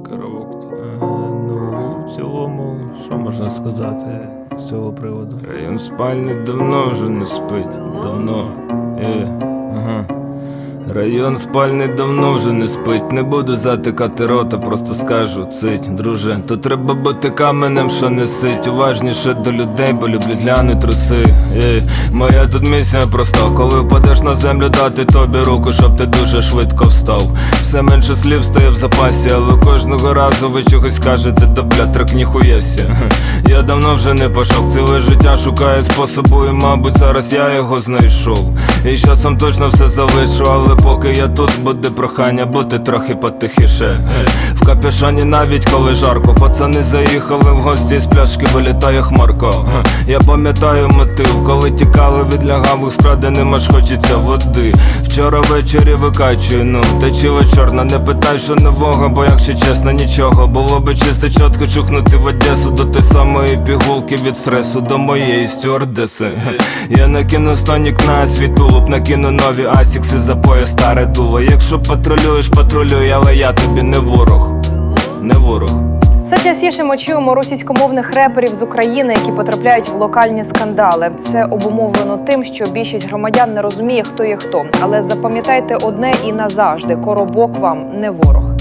Коробок тут. Ну, в цілому, що можна сказати з цього приводу? Район спальні давно вже не спить. Давно. Ага. Район спальний давно вже не спить. Не буду затикати рота, просто скажу цить. Друже, то треба бути каменем, що не сить. Уважніше до людей, бо люблять гляни труси. Моя тут місія проста. Коли впадеш на землю, дати тобі руку, щоб ти дуже швидко встав. Все менше слів стає в запасі, але кожного разу ви чогось кажете, да бля, трек ніхуяся. Я давно вже не пошов, ціле життя шукаю способу, і мабуть зараз я його знайшов. І часом точно все залишу, але поки я тут, буде прохання бути трохи потихіше. В капюшоні навіть коли жарко, пацани заїхали в гості, з пляшки вилітає хмарко. Я пам'ятаю мотив, коли тікали від лягавих, з краденим аж хочеться води. Вчора ввечері викачую, ну, течіла чорна, не питай, що нового, бо якщо чесно, нічого. Було би чисто чітко чухнути в Одесу, до той самої пігулки від стресу, до моєї стюардеси. Я накину стонік на свій тулуб, накину нові асікси за пояс, старе дуло. Якщо патрулюєш, патрулюй, але я тобі не ворог. Не ворог. Все частіше ми чуємо російськомовних реперів з України, які потрапляють в локальні скандали. Це обумовлено тим, що більшість громадян не розуміє, хто є хто. Але запам'ятайте одне і назавжди – Коробок вам не ворог.